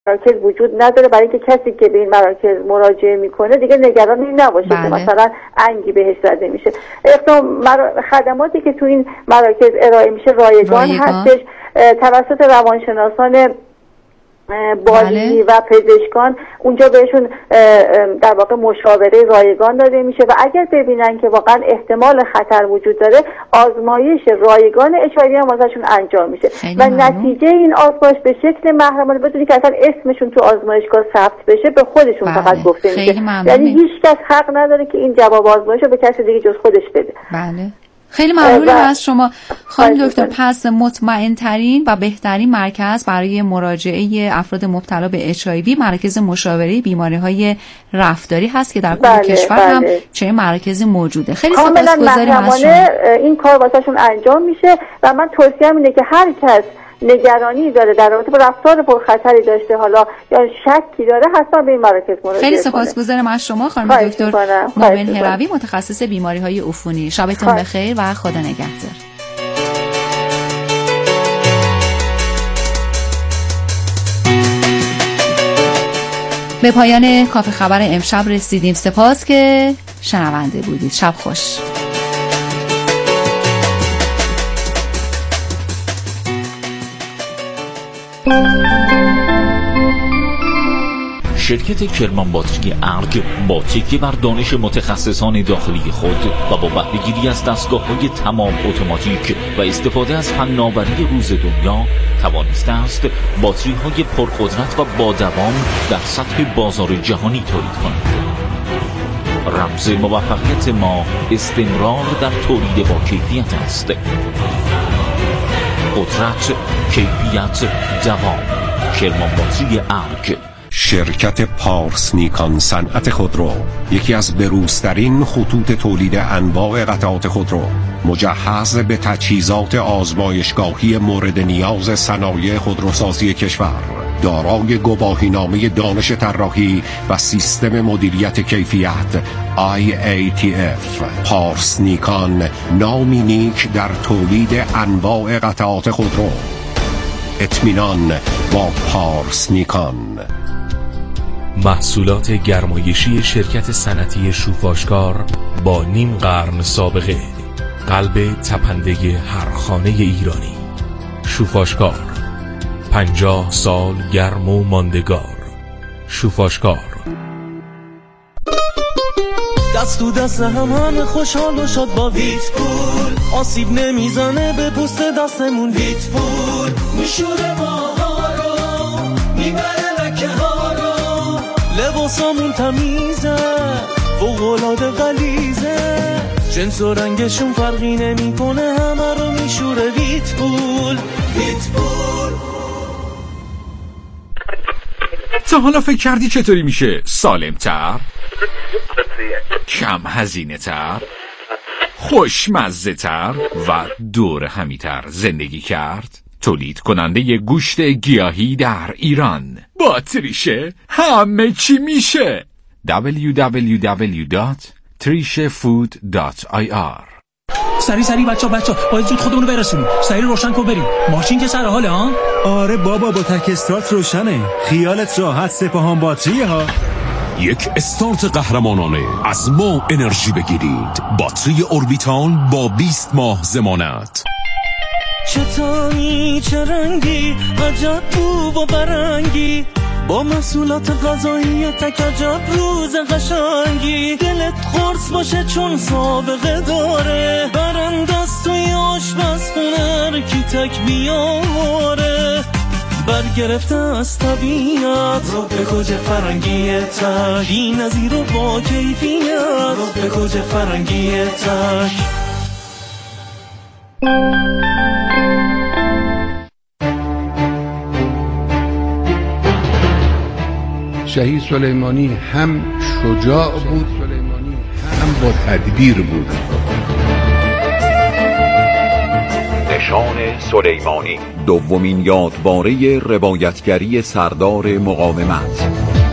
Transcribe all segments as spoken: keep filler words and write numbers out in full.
مراکز وجود نداره، برای اینکه کسی که به این مراکز مراجعه میکنه دیگه نگران این نباشه که مثلا انگی بهش زده میشه. اقدام خدماتی که تو این مراکز ارائه میشه رایگان, رایگان. هستش، توسط روانشناسان بالینی و پزشکان اونجا بهشون در واقع مشاوره رایگان داده میشه و اگر ببینن که واقعا احتمال خطر وجود داره آزمایش رایگان اچ آی وی هم واسهشون انجام میشه و نتیجه این آزمایش به شکل محرمانه بدون که اصلا اسمشون تو آزمایشگاه ثبت بشه به خودشون بله. فقط گفته میشه، یعنی هیچ کس حق نداره که این جواب آزمایش رو به کسی دیگه جز خودش بده. بله. خیلی ممنونم از شما خانم دکتر. پس مطمئن ترین و بهترین مرکز برای مراجعه افراد مبتلا به اچ آی وی مراکز مشاوره بیماری‌های رفتاری هست که در کل بله، کشور بله. هم چنین مراکزی موجوده. خیلی سپاسگزاریم از شما. این کار واسهشون انجام میشه و من توصیه‌ام اینه که هر کس نگرانی داره در رابطه با رفتار پرخطری داشته حالا یا شکی داره حتما به این مراکز مراجعه کنه. خیلی سپاسگزارم از شما خانم دکتر مابن هروی متخصص بیماری‌های عفونی. شبتون بخیر و خدا نگهدار. به پایان کافه خبر امشب رسیدیم. سپاس که شنونده بودید. شب خوش. شرکت کرمان باتری ارگ با تکیه بر دانش متخصصان داخلی خود و با بهره‌گیری از دستگاه‌های تمام اتوماتیک و استفاده از فناوری روز دنیا توانسته است باتری‌های پرقدرت و با دوام در سطح بازار جهانی تولید کند. رمز موفقیت ما استمرار در تولید با کیفیت است. قدرت، کیفیت، دوام. کرمان باتری ارگ. شرکت پارس نیکان صنعت خودرو، یکی از بروزترین خطوط تولید انواع قطعات خودرو، مجهز به تجهیزات آزمایشگاهی مورد نیاز صنایع خودروسازی کشور، دارای گواهینامه دانش طراحی و سیستم مدیریت کیفیت آی ای تی اف. پارس نیکان، نامی نیک در تولید انواع قطعات خودرو. اطمینان با پارس نیکان. محصولات گرمایشی شرکت صنعتی شوفاشکار با نیم قرن سابقه، قلب تپنده هر خانه ایرانی. شوفاشکار، پنجاه سال گرم و ماندگار. شوفاشکار. دست تو دست همه خوشحال و شاد با ویت پول، آسیب نمیزنه به پوست دستمون. ویت پول میشوره ماها رو، میبره لکه ها رو، لباسامون تمیزه، فوق‌العاده غلیظه، جنس و رنگشون فرقی نمیکنه، همه رو میشوره. ویت پول. ویت پول. تا حالا فکر کردی چطوری میشه سالم‌تر، کم هزینه تر، خوشمزه تر و دور همیتر زندگی کرد؟ تولید کننده گوشت گیاهی در ایران با تریشه همه چی میشه. دبلیو دبلیو دبلیو دات تریشه فود دات آی آر. سری سری بچا بچا باید زود خودمونو برسونیم. سری روشن کن بریم. ماشین که سر حاله ها؟ آره بابا با تک استارت روشنه. خیالت راحت، سپاهان باتری ها. یک استارت قهرمانانه از ما انرژی بگیرید. باتری اوربیتال با بیست ماه ضمانت. چه تانی چه رنگی، عجب بو و برنگی، با محصولات غذایی تک عجب روز قشنگی. دلت خورس باشه چون سابقه داره، برندست توی آشپزخونه کی تک بیاره. برگرفته از طبیعت رو به گوجه فرنگی تک، بی نظیر و با کیفیت رو به گوجه فرنگی تک. شهید سلیمانی هم شجاع بود، سلیمانی هم با تدبیر بود. نشان سلیمانی، دومین یادباره روایتگری سردار مقاومت.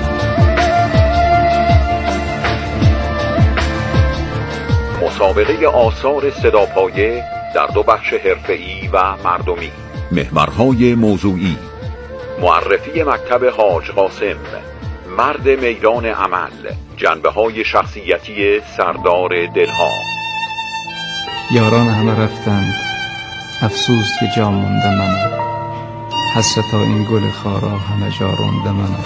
مسابقه آثار صداپایه در دو بخش حرفه‌ای و مردمی. محورهای موضوعی، معرفی مکتب حاج قاسم، مرد میدان عمل، جنبه های شخصیتی سردار دلها. یاران همه رفتند، افسوس که جا مونده منم، حسرتا این گل خارا همه جا رونده منم.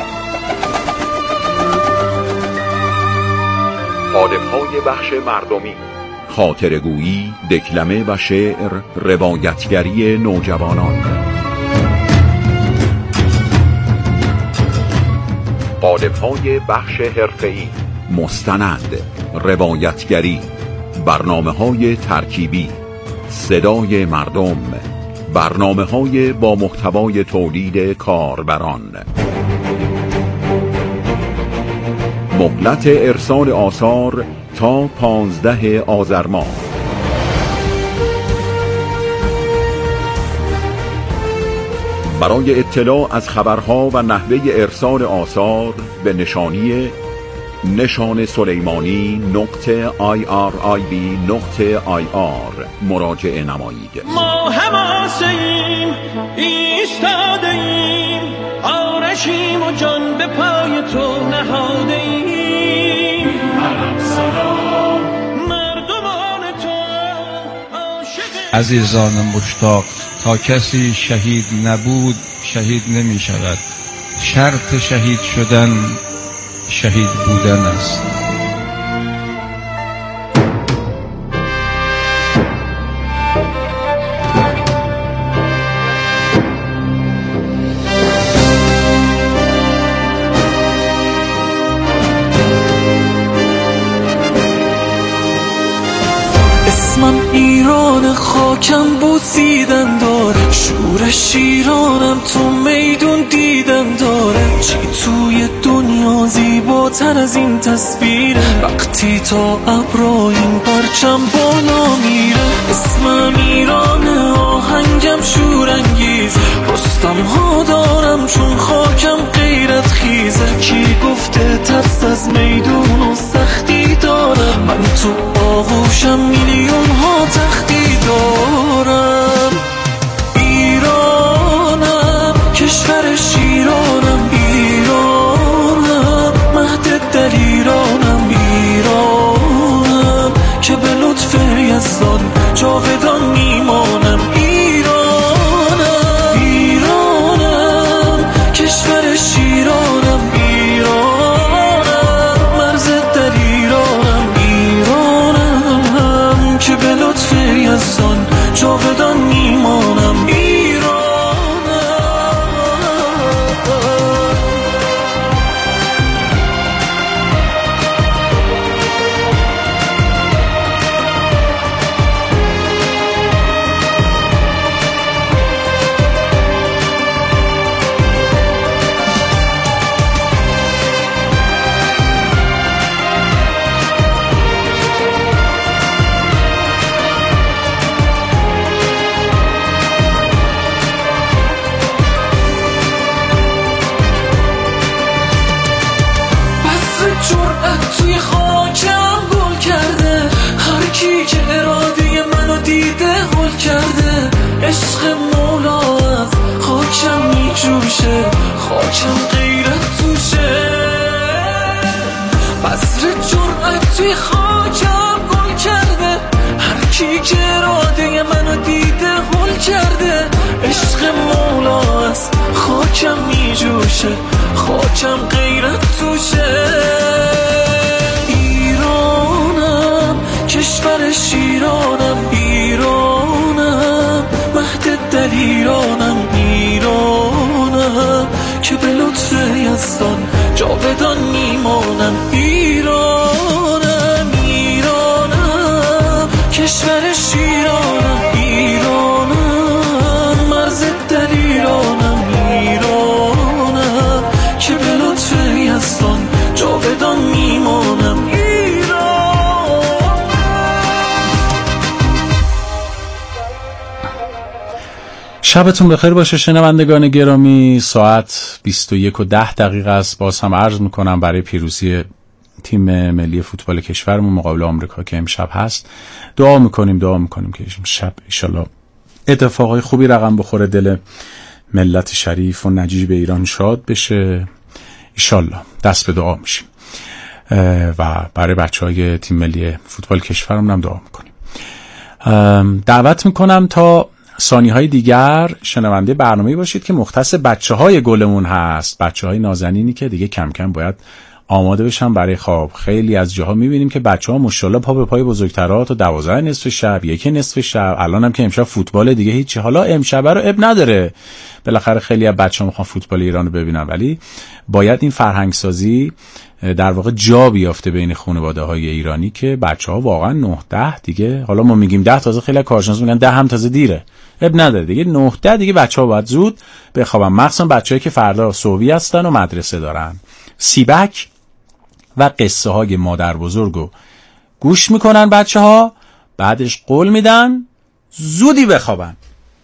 آدم‌های بخش مردمی، خاطرگویی، دکلمه و شعر، روایتگری نوجوانان. آدم‌های بخش حرفه‌ای، مستند، روایتگری، برنامه‌های ترکیبی، صدای مردم، برنامه‌های با محتوای تولید کاربران. مهلت ارسال آثار تا پانزده آذر ماه. برای اطلاع از خبرها و نحوه ارسال آثار به نشانی نشان سلیمانی نقطه آی آر آی بی نقطه آی آر مراجعه نمایید. ما هماسیم ایستادیم، آرشیم و جان به پای تو نهادیم. عرب سلام مردمان تو عاشق. عزیزان مشتاق، تا کسی شهید نبود شهید نمی شود. شرط شهید شدن شهید بودن است. اسمم ایران، خاکم بوسیدن داره، شورش شیرانم تو میدون دیدن داره. چی توی دنیا زیباتر از این تصویره، وقتی تا ابرا این پرچم بالا میره. اسمم ایرانه، آهنگم شورانگیز، رستم ها دارم چون خاکم غیرت خیزه. کی گفته ترس از میدون و سختی دارم، من تو آغوشم میلیون ها تختی دارم. ایرانم، کشور شیرانم، ایرانم، مهد دلیرانم، ایرانم که به لطف یزدان جاودان میمانم. ایرانم، ایرانم، کشور شیرانم، ایرانم، مرز دلیرانم، ایرانم که به لطف یزدان جاودان میمانم. توی خاکم گل کرده، هر کی که اراده منو دیده هل کرده. عشق مولا از خاکم میجوشه، خاکم غیرت توشه. بذر جرأت توی خاکم گل کرده، هر کی که اراده منو دیده هل کرده. عشق مولا از خاکم میجوشه، خاکم غیرت توشه. کشور شیرانم، ایرانم، مهد دلیرانم، ایرانم که به لطف یزدان جاودان میمانم. ایرانم، ایرانم، کشور شیرانم، ایرانم، مرز دلیرانم، ایرانم که به لطف یزدان جاودان میمانم. شبتون بخیر باشه شنوندگان گرامی. ساعت بیست و یک و ده دقیقه است. باز هم عرض میکنم برای پیروزی تیم ملی فوتبال کشورمون مقابل آمریکا که امشب هست دعا میکنیم دعا میکنیم که شب انشالله اتفاقای خوبی رقم بخوره، دل ملت شریف و نجیب ایران شاد بشه ایشالله. دست به دعا میشیم و برای بچه های تیم ملی فوتبال کشورمون هم دعا میکنیم. دعوت میکنم تا ثانی های دیگر شنونده برنامه‌ای باشید که مختص بچه های گلمون هست، بچه های نازنینی که دیگه کم کم باید آماده بشن برای خواب. خیلی از جاها میبینیم که بچه ها ماشاءالله پا به پای بزرگترها تا دوازده نصف شب، یکی نصف شب. الان هم که امشب فوتبال دیگه هیچی، حالا امشب رو اب نداره، بالاخره خیلی از بچه‌ها میخوان فوتبال ایران رو ببینن، ولی باید این فرهنگ سازی در واقع جا بیافته بین خانواده‌های ایرانی که بچه‌ها واقعا نه ده دیگه، حالا ما میگیم ده، تازه خیلی کارشناس میگن ده هم تازه دیره، اب نداره دیگه، نه ده دیگه بچه‌ها باید زود بخوابن، مخصوصا بچه‌ای که فردا صبحی هستن و مدرسه دارن. سیبک و قصه های مادر بزرگو گوش میکنن بچه ها، بعدش قول میدن زودی بخوابن.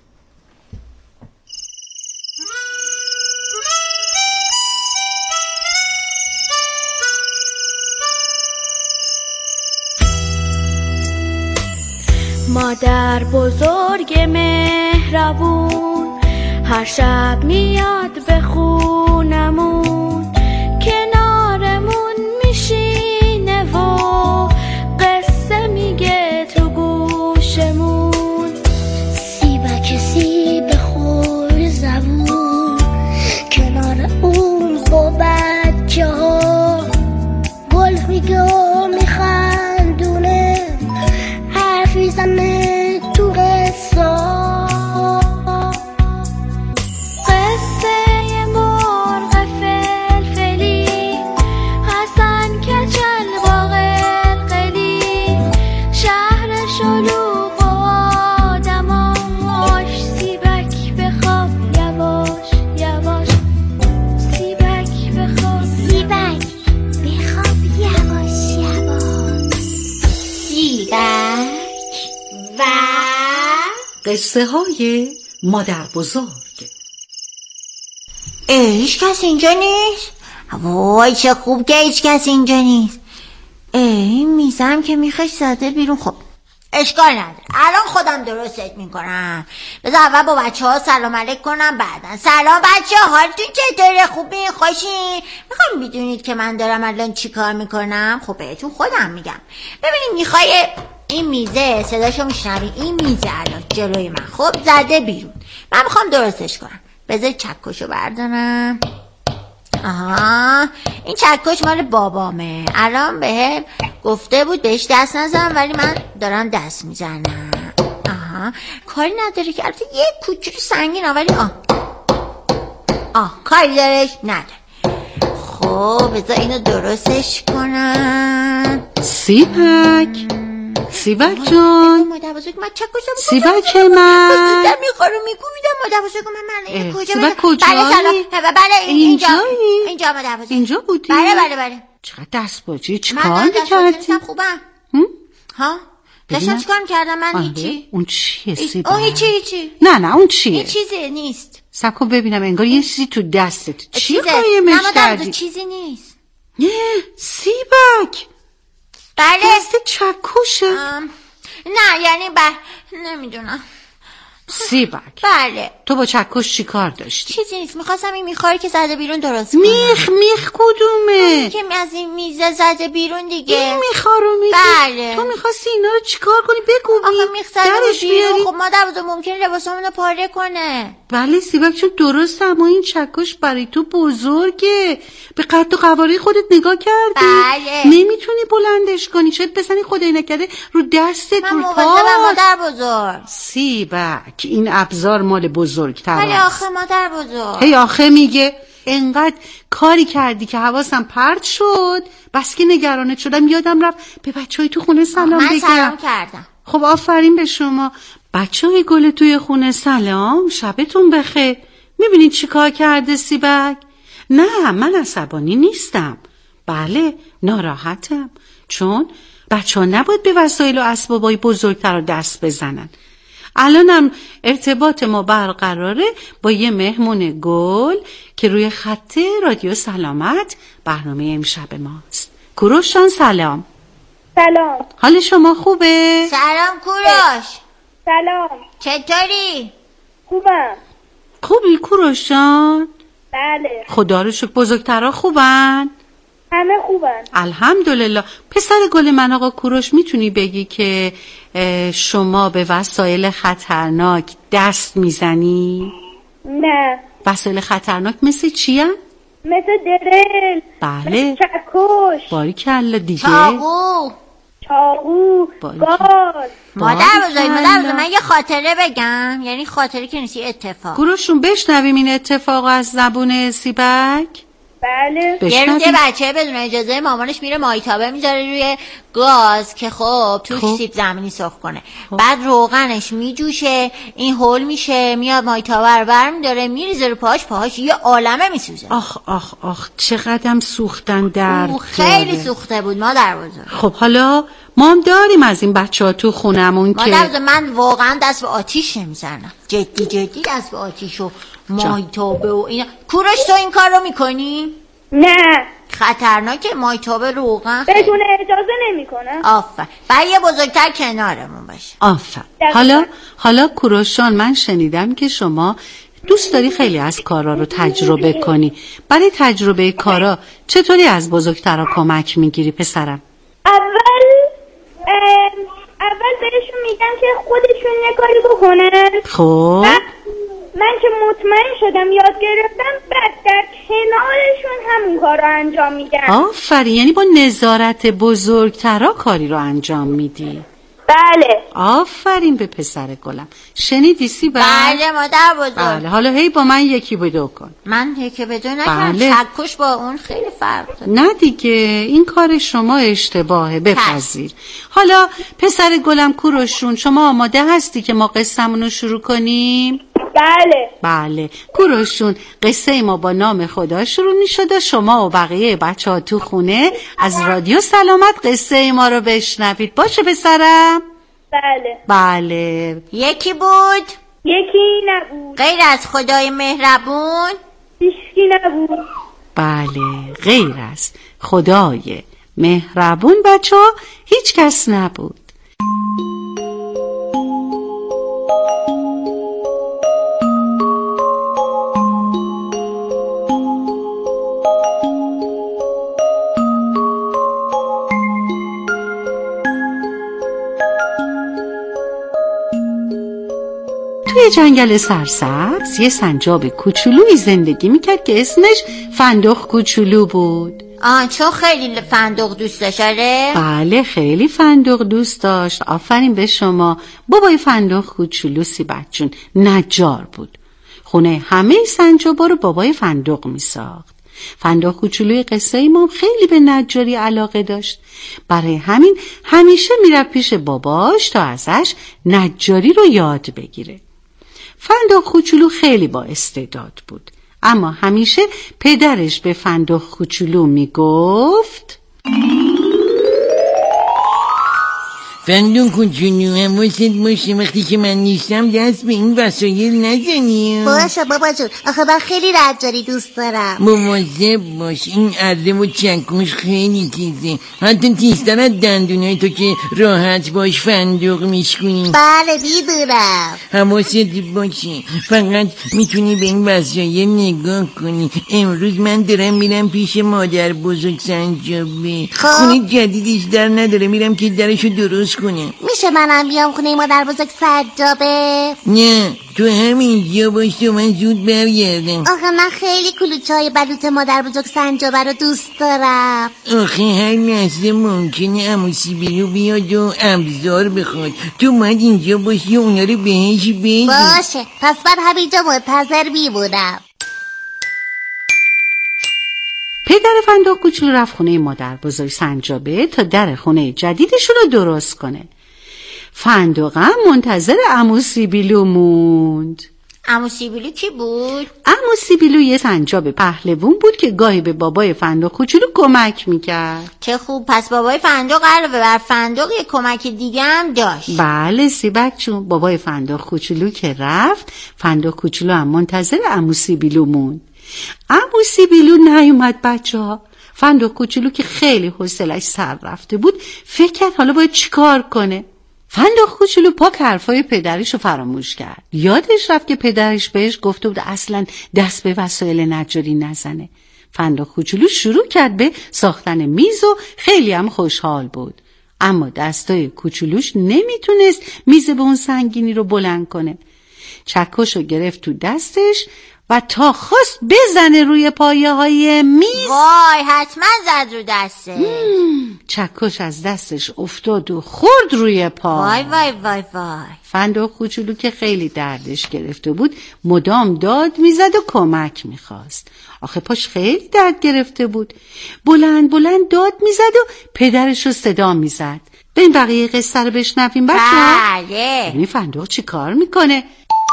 مادر بزرگ مهربون هر شب میاد به خونمون، کنارمون میشینه و قصه میگه تو گوشمون. سیبک سیب خور زبون کنار اون با بچه ها، گل میگه و میخندونه، حرفی زنه تو قصه. قصه های مادر بزرگ. هیچ کس اینجا نیست؟ وای چه خوب که هیچ کس اینجا نیست. ای میزم که میخش زده بیرون. خب اشکال نداره، الان خودم درستت میکنم. بذار اول با بچه ها سلام علیک کنم، بعدن سلام بچه ها، حالتون چطوره؟ خوبین؟ خوشین؟ میخوام بدونید که من دارم الان چی کار میکنم؟ خب بهتون خودم میگم. ببینید میخوای این میزه صداشو میشنوی، این میزه الان جلوی من خب زده بیرون، من میخوام درستش کنم. بذار چکشو بردارم. آها این چکش مال بابامه، الان بهم گفته بود بهش دست نزنم ولی من دارم دست میزنم. آها کاری نداره که البته یه کوچولو سنگینه ولی آه آه کاری دارش نداره. خب بذار اینو درستش کنم. سیبک سیبک جان، مادر بزرگ من چکشم سیبک من کجا میخوام میگم مادر بزرگ من من کجا سیبک کجا؟ بله سلام، بله اینجا اینجا مادر بزرگ. اینجا بودی؟ بله بله بله. چقدر دست باجی، چیکار می‌کردی؟ من خوبم. ها داشتم چیکار می‌کردم من؟ هیچی. اون چیه سیبک؟ اون هیچی هیچی. نه نه اون چیه؟ این چیزی نیست. سکو ببینم انگار یه چیزی تو دستت. چی قایمش کردی؟ نه چیزی نیست. نه سیبک. بله دست چکشه. نه یعنی بله نمیدونم. سیبک بله. تو با چکش چی کار داشتی؟ چیزی نیست، میخواستم این میخاری که زده بیرون درست کنم. میخ میخ کدومه؟ که از این میزه زده بیرون دیگه. این میخارو میگی؟ بله. تو میخواستی اینا رو چیکار کنی؟ بگو بی آخه میخ زده بیرون. خب مادر بزرگ ممکنه لباسامونو پاره کنه. بله سیبک چون درسته، اما این چکش برای تو بزرگه، به قد و قواره خودت نگاه کردی؟ بله. نمیتونی بلندش کنی، شاید بزنی خدای نکرده رو دستت رو پا. من مادر بزرگ. سیبک این ابزار مال بزرگتر ولی آخه مادر بزرگ هی آخه میگه انقدر کاری کردی که حواسم پرت شد، بس که نگرانت شدم یادم رفت به بچهای تو خونه سلام بگم. من سلام کردم. خب آفرین به شما بچهای گل توی خونه. سلام، شبتون بخیر. میبینید چی کار کرده سیبک؟ نه من عصبانی نیستم، بله ناراحتم، چون بچه ها نباید به وسایل و اسبابای بزرگتر رو دست بزنن. الانم ارتباط ما برقراره با یه مهمون گل که روی خط رادیو سلامت برنامه امشب ماست. کوروش جان سلام. سلام. حال شما خوبه؟ سلام کوروش. سلام. چطوری؟ خوبم. خوبی کوروش جان؟ بله. خدا رو شکر. بزرگترها خوبن؟ همه خوبن الحمدلله. پسر گل من آقا کوروش میتونی بگی که شما به وسایل خطرناک دست میزنی؟ نه. وسایل خطرناک مثل چی هن؟ مثل درل. بله. چکش. باریکلا. دیگه؟ چاقو. چاقو. گاز. مادر بزرگ مادر بزرگ من یه خاطره بگم، یعنی خاطره که نیستی اتفاق. کوروشون بشنویم این اتفاق از زبون سیبک. بله. یه روز یه بچه بدون اجازه مامانش میره مایتابه میذاره روی گاز که خب توش خب. سیب زمینی سرخ کنه. خب. بعد روغنش میجوشه، این هول میشه، میاد مایتابه رو برمیداره میریزه رو پاهاش، پاهاش یه عالمه میسوزه. آخ آخ آخ چقدرم سوختن در خیلی سوخته بود مادر بزرگ. خب حالا ما هم داریم از این بچه ها تو خونمون که مادر من واقعا دست به آتیش نمیزنم، جدی جدی دست به آتیش و مایتابه و اینا. کوروش تو این کار رو میکنی؟ نه. خطرناکه مایتابه روغن بدون اجازه نمیکنم. آفر. بعد یه بزرگتر کنارمون باشه. آفر. حالا حالا کوروشان من شنیدم که شما دوست داری خیلی از کارا رو تجربه کنی. برای تجربه کارا چطوری از بزرگترها کمک میگیری پسرم؟ اول اول بهشون میگم که خودشون یه کاری بکنن. خب من که مطمئن شدم یاد گرفتم بعد در کنارشون همون کار رو انجام میدم. آفرین. یعنی با نظارت بزرگترها کاری رو انجام میدی؟ بله. آفرین به پسر گلم. شنیدی سیبک؟ بله مادر بزرگ. بله. حالا هی با من یکی به دو کن. من یکی به دو نکنم. بله. چکش با اون خیلی فرق داره. نه دیگه این کار شما اشتباهه، بپذیر. حالا پسر گلم کوروشون شما آماده هستی که ما قصه‌مون رو شروع کنیم؟ بله. بله. کوروشون قصه ما با نام خدا شروع می شده. شما و بقیه بچه ها تو خونه از رادیو سلامت قصه ما رو بشنوید. باشه پسرم؟ بله. بله. یکی بود؟ یکی نبود. غیر از خدای مهربون؟ هیچکی نبود. بله. غیر از خدای مهربون بچه ها هیچ کس نبود. توی جنگل سرسبز یه سنجاب کوچولویی زندگی میکرد که اسمش فندق کوچولو بود. آه چون خیلی فندق دوست داشت؟ آره بله خیلی فندق دوست داشت. آفرین به شما. بابای فندق کوچولو سیبک جون نجار بود. خونه همه سنجابا رو بابای فندق میساخت. فندق کوچولوی قصه ما خیلی به نجاری علاقه داشت. برای همین همیشه میرفت پیش باباش تا ازش نجاری رو یاد بگیره. فندق کوچولو خیلی با استعداد بود، اما همیشه پدرش به فندق کوچولو میگفت فندق کوچولو حواست باشه وقتی که من نیستم دست به این وسایل نزنی. باشه بابا جون، آخه من خیلی نجاری دوست دارم. مواظب باش، این اره و چکش خیلی تیزه، حتی تیزتر از دندونای تو که راحت باش فندق میشکنی. بله میدونم. حواست باشه، فقط میتونی به این وسایل نگاه کنی. امروز من دارم میرم پیش مادر بزرگ سنجابه. خونه جدیدش در نداره، میرم که درشو درست کنه. میشه منم بیام خونه مادر بزرگ سنجابه؟ نه تو همینجا باش تو من زود برگردم. آخه من خیلی کلوچه‌های بلوط مادر بزرگ سنجابه رو دوست دارم. آخه هر لحظه ممکنه عمو سیبیلو بیاد و ابزار بخواد، تو باید اینجا باشی و اونا رو بهش بگی. باشه پس من همینجا منتظر میمونم. پدر فندق کوچولو رفت خونه مادر بزرگ سنجابه تا در خونه جدیدشون رو درست کنه. فندق هم منتظر عمو سیبیلو موند. عمو سیبیلو کی بود؟ عمو سیبیلو یه سنجاب پهلوون بود که گاهی به بابای فندق کوچولو کمک میکرد. چه خوب، پس بابای فندق علاوه بر فندق یه کمک دیگه هم داشت. بله سیبک چون بابای فندق کوچولو که رفت، فندق کوچولو هم منتظر عمو سیبیلو موند. عمو سیبیلو نیومد بچه ها. فندق کوچولو که خیلی حوصله‌اش سر رفته بود فکر کرد حالا باید چیکار کنه. فندق کوچولو پاک حرفای پدرش رو فراموش کرد. یادش رفت که پدرش بهش گفته بود اصلا دست به وسایل نجاری نزنه. فندق کوچولو شروع کرد به ساختن میز و خیلی هم خوشحال بود. اما دستای کوچولوش نمیتونست میز به اون سنگینی رو بلند کنه. چکش رو گرفت تو دستش و تا خواست بزنه روی پایه های میز، وای حتما زد رو دستش. چکش از دستش افتاد و خورد روی پا. وای وای وای وای. فندق کوچولو که خیلی دردش گرفته بود مدام داد میزد و کمک میخواست. آخه پاش خیلی درد گرفته بود. بلند بلند داد میزد و پدرش رو صدا میزد. به این بقیه قصه رو بشنویم بچه ها. بله. ببین فندق چی کار میکنه.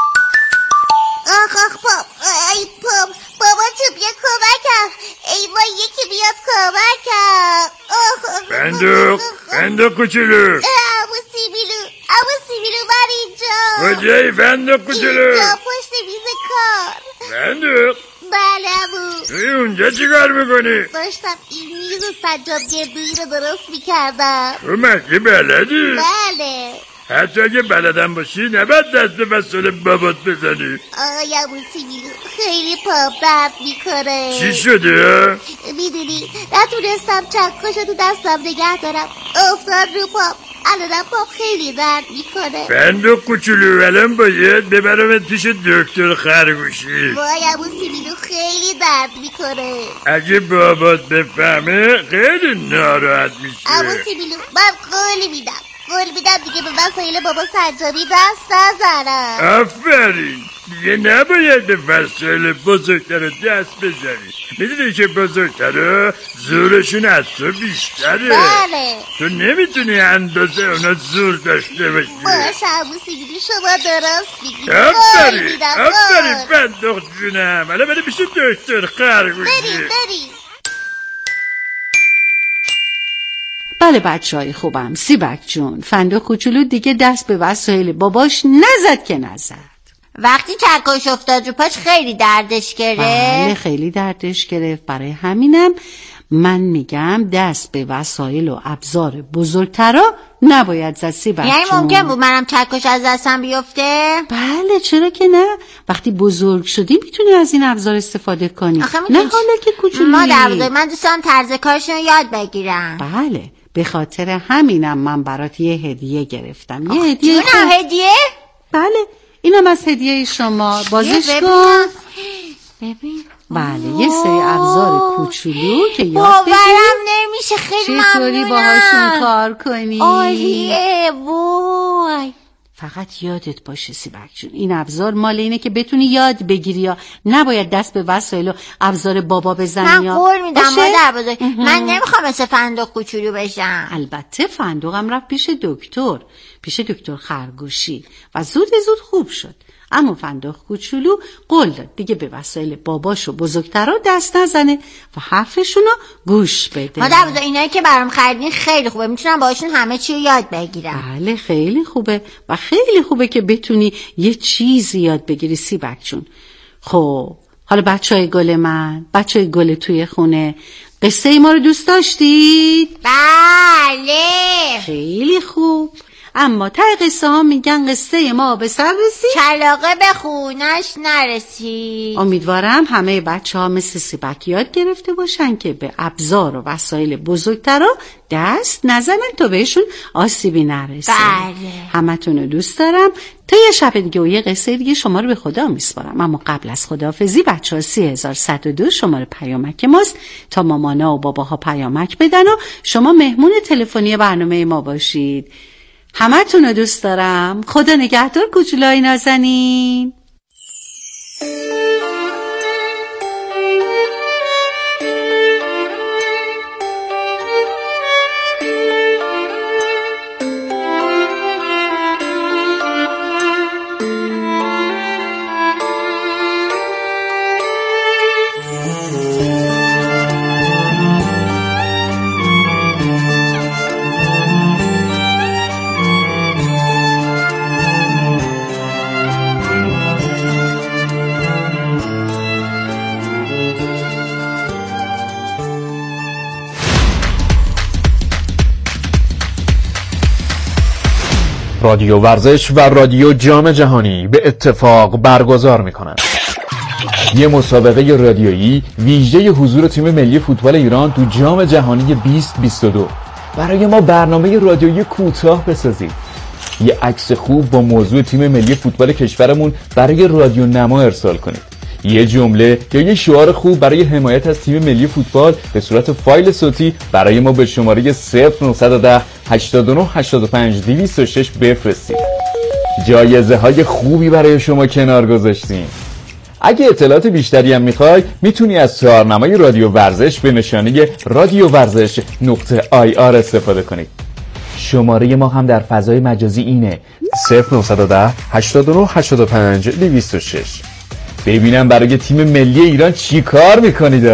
آخ آخ پاپ، ای پاپ، بابا تو بیا کمکم. ای وای یکی بیاد کمکم. آخ آخ فندق، فندق کوچولو. عمو سیبیلو، عمو سیبیلو من اینجا. کجایی فندق کوچولو؟ اینجا پشت میز کار. فندق؟ بله عمو. توی اونجا چی کار میکنی؟ داشتم این میز و سجاد گردویی رو درست میکردم. تو مگه بلدی؟ بله. حتی اگه بلدم باشی نباید دست به وسایل بابات بزنی. آقای عمو سیبیلو خیلی پاپ درد میکنه. چی شده؟ میدونی نتونستم چکش رو تو دستم نگه دارم، افتاد رو پاپ. الانم پاپ خیلی درد میکنه. فندق کوچولو الان باید ببرم پیش دکتر خرگوشی. وای عمو سیبیلو خیلی درد میکنه. اگه بابات بفهمه خیلی ناراحت میشه. عمو سیبیلو من قول میدم قول میدم دیگه به وسایل بابا سجادی دست نزنم. آفرین. دیگه نباید به وسایل بزرگتر دست بزنی. میدونی که بزرگتر زورشون از تو بیشتره. بله. تو نمیتونی اندازه اونا زور داشته باشی. باشه عمو سیبیلو شما درست میگی. آفرین آفرین فندق جونم. الان بریم پیش دکتر خرگوشی. بریم بریم. بله بچه های خوبم، سیبک جون، فندق کوچولو دیگه دست به وسایل باباش نزد که نزد. وقتی چکش افتاد رو پاش خیلی دردش گرفت. بله خیلی دردش گرفت. برای همینم من میگم دست به وسایل و ابزار بزرگترا نباید زد سیبک جون. یعنی ممکن بود منم چکش از دستم بیفته؟ بله چرا که نه. وقتی بزرگ شدی میتونی از این ابزار استفاده کنی. نه حالا که کوچولویی. مادر بزرگ من دوستان طرز کارشون یاد بگیرم. بله به خاطر همینم من برات یه هدیه گرفتم. یه هدیه جونم هدیه؟ بله اینم از هدیه شما. بازش کن. ببین بله یه سری ابزار کوچولو که یاد بگیری. باورم نمیشه خیلی ممنونم. چطوری باهاشون کار کنی. عالیه وای. فقط یادت باشه سیبک جون این ابزار مال اینه که بتونی یاد بگیری یا نباید دست به وسایل و ابزار بابا بزنی. من قول میدم مادر بزرگ من نمیخوام مثل فندق کوچولو بشم. البته فندقم رفت پیش دکتر پیش دکتر خرگوشی و زود زود خوب شد. اما فندق کوچولو قول داد دیگه به وسایل باباشو بزرگترا دست نزنه و حرفشونو گوش بده. مادر بزرگ اینایی که برام خریدین خیلی خوبه. میتونم باشون همه چی رو یاد بگیرم. بله خیلی خوبه و خیلی خوبه که بتونی یه چیزی یاد بگیری سیبک جون. خب حالا بچه های گل من، بچه های گل توی خونه، قصه ای ما رو دوست داشتید؟ بله خیلی خوب. اما ته قصه ها میگن قصه ما به سر رسید کلاغه به خونش نرسید. امیدوارم همه بچه ها مثل سیبک یاد گرفته باشن که به ابزار و وسایل بزرگترا دست نزنن تا بهشون آسیبی نرسه. بله. همتون رو دوست دارم. تا یه شب دیگه و یه قصه دیگه شما رو به خدا میسپارم. اما قبل از خداحافظی بچه ها سی هزار صد و دو شماره پیامک ماست تا مامانا و باباها پیامک بدن و شما مهمون تلفنی برنامه ما باشید. همتون رو دوست دارم. خدا نگهدار کوچولای نازنین. رادیو ورزش و رادیو جام جهانی به اتفاق برگزار می‌کنند. یه مسابقه رادیویی ویژه حضور تیم ملی فوتبال ایران تو جام جهانی بیست بیست و دو. برای ما برنامه رادیویی کوتاه بسازید. یه عکس خوب با موضوع تیم ملی فوتبال کشورمون برای رادیو نما ارسال کنید. یه جمله یا یه شعار خوب برای حمایت از تیم ملی فوتبال به صورت فایل صوتی برای ما به شماره صفر نه یک صفر هشتاد و نه هشتاد و پنج دویست و شش بفرستید. جایزه های خوبی برای شما کنار گذاشتیم. اگه اطلاعات بیشتری هم میخوای میتونی از شعارنمای رادیو ورزش به نشانه رادیو ورزش نقطه آی آر استفاده کنید. شماره ما هم در فضای مجازی اینه صفر نه یک صفر هشتاد و نه هشتاد و پنج دویست و شش. ببینم برای تیم ملی ایران چی کار میکنید.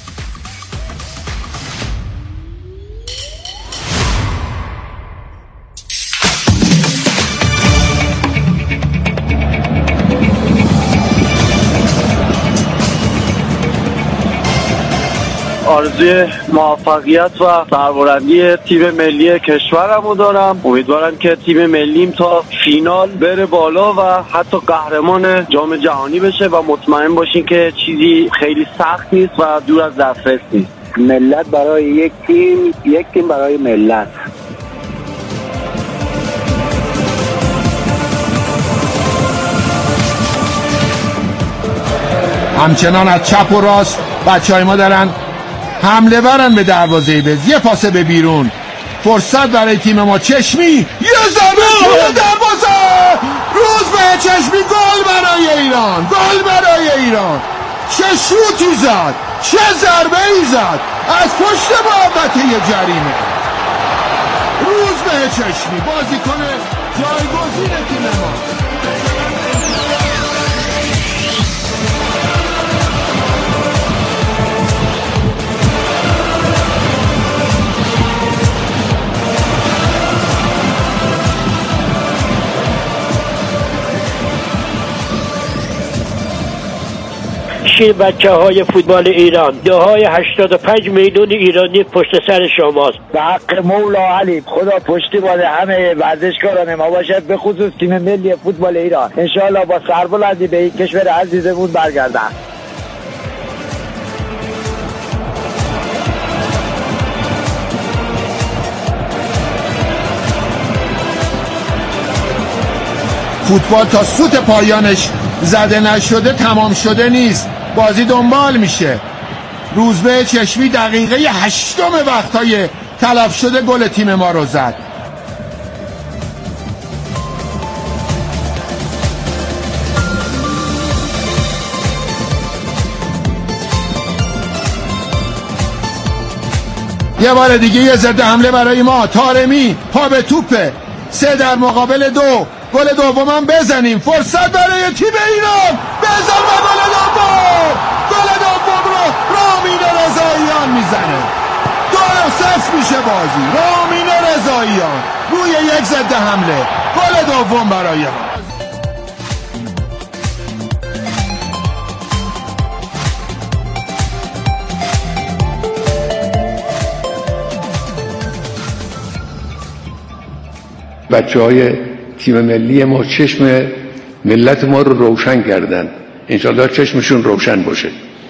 آرزوی موفقیت و سربلندی تیم ملی کشورمو دارم. امیدوارم که تیم ملیم تا فینال بره بالا و حتی قهرمان جام جهانی بشه و مطمئن باشین که چیزی خیلی سخت نیست و دور از دسترس نیست. ملت برای یک تیم، یک تیم برای ملت. همچنان از چپ و راست بچهای ما دارن حمله برن به دروازه بز. یه پاسه به بیرون، فرصت برای تیم ما. چشمی یه ضربه توی دروازه. روز به چشمی. گل برای ایران، گل برای ایران. چه شوتی زد، چه ضربه ای زد از پشت محوطه جریمه. روز به چشمی بازیکن جایگزین تیم ما. شیر بچه های فوتبال ایران، دههای هشتاد و پنج میلیون ایرانی پشت سر شماست. به حق مولا علی خدا پشتیبان همه ورزشکاران ما باشد، به خصوص تیم ملی فوتبال ایران. انشاءالله با سربلندی به این کشور عزیزمون برگردن. فوتبال تا سوت پایانش زده نشده تمام شده نیست، بازی دنبال میشه. روزبه چشمی دقیقه هشتم وقتای تلف شده گل تیم ما رو زد. یه بار دیگه یه ضد حمله برای ما. طارمی پا به توپه، سه در مقابل دو. گل دومم بزنیم. فرصت برای تیم ایران. بزن و گل دوم. گل دوم رو رامین رضاییان میزنه. دو صفر میشه بازی. رامین رضاییان روی یک ضد حمله. گل دوم برای ما. بچه‌های تیم ملی ما چشم ملت ما رو روشن کردن. انشالله چشمشون روشن باشه.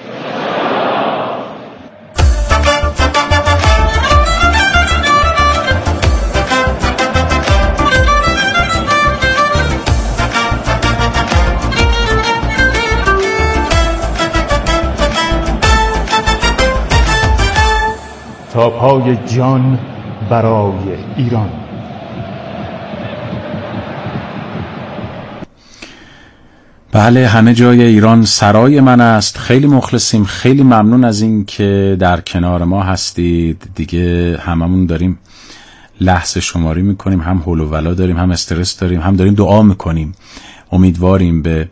تا پای جان برای ایران. بله، همه جای ایران سرای من است. خیلی مخلصیم، خیلی ممنون از این که در کنار ما هستید. دیگه هممون داریم لحظه شماری میکنیم، هم هول و ولا داریم، هم استرس داریم، هم داریم دعا میکنیم. امیدواریم به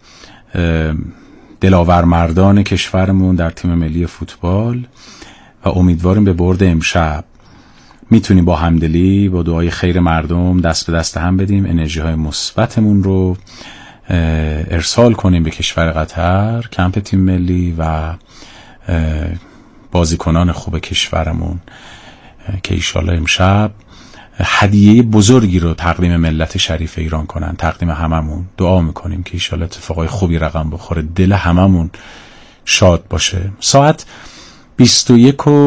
دلاور مردان کشورمون در تیم ملی فوتبال و امیدواریم به برد امشب. میتونیم با همدلی با دعای خیر مردم دست به دست هم بدیم، انرژی های مثبتمون رو ارسال کنیم به کشور قطر، کمپ تیم ملی و بازیکنان خوب کشورمون که ایشالله امشب هدیه بزرگی رو تقدیم ملت شریف ایران کنن، تقدیم هممون. دعا میکنیم که ایشالا اتفاقای خوبی رقم بخوره، دل هممون شاد باشه. ساعت بیست و یک و